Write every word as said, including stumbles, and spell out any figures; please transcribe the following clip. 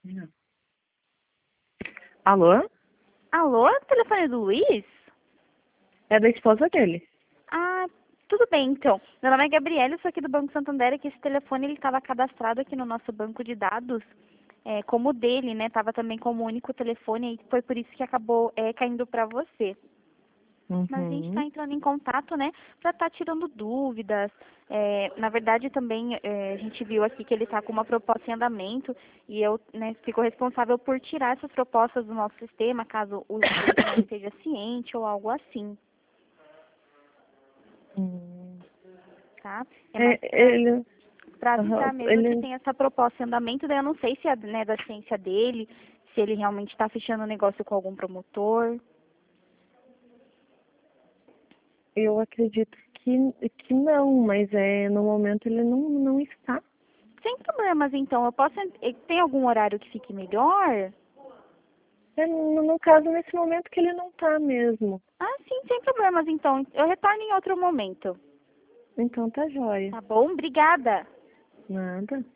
Não. Alô? Alô, telefone do Luiz? É da esposa dele. Ah, tudo bem então. Meu nome é Gabriela, sou aqui do Banco Santander, e que esse telefone ele estava cadastrado aqui no nosso banco de dados, é, como o dele, né? Estava também como único telefone e foi por isso que acabou é, caindo para você. Mas a gente está Uhum. entrando em contato, né, para estar tirando dúvidas. É, na verdade, também é, a gente viu aqui que ele está com uma proposta em andamento e eu, né, fico responsável por tirar essas propostas do nosso sistema, caso o cliente não esteja ciente ou algo assim, Hum. tá? É É, mais para ele, para aham, avisar mesmo que ele, tem essa proposta em andamento, daí eu não sei se é, né, da ciência dele, se ele realmente está fechando o negócio com algum promotor. eu acredito que, que não, mas é, no momento ele não, não está. Sem problemas, então. Eu posso. en- Tem algum horário que fique melhor? É, no, no caso, nesse momento que ele não está mesmo. Ah, sim, sem problemas, então. Eu retorno em outro momento. Então tá jóia. Tá bom? Obrigada. Nada.